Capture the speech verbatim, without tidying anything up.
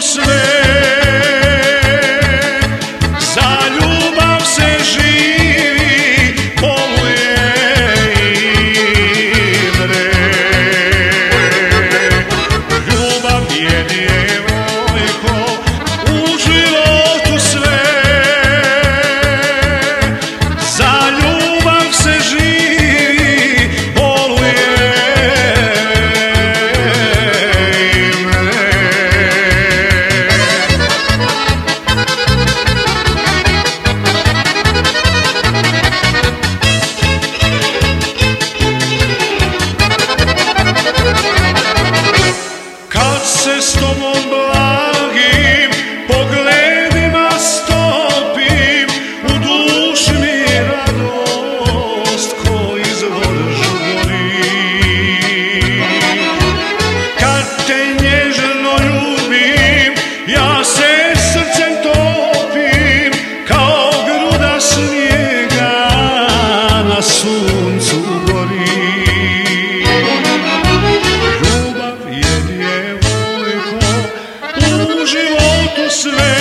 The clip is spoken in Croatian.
životu sve. Za ljubav se živi, boluje i mre. Ljubav je djevojko u životu sve. Za ljubav se živi, boluje i mre. Kad se s tobom blagim pogledima stopim, u duši mi radost ko izvor žuri. Kad te nježno ljubim, ja se srcem topim, kao gruda snijega na suncu gori. Ljubav je djevojko u životu sve.